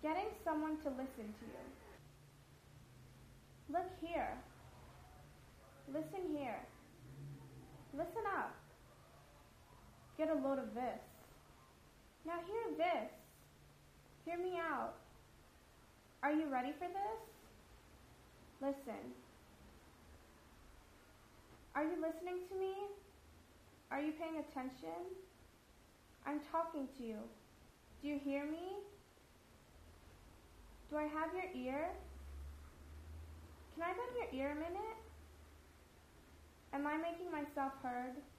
Getting someone to listen to you. Look here. Listen here. Listen up. Get a load of this. Now hear this. Hear me out. Are you ready for this? Listen. Are you listening to me? Are you paying attention? I'm talking to you. Do you hear me? Do I have your ear? Can I bend your ear a minute? Am I making myself heard?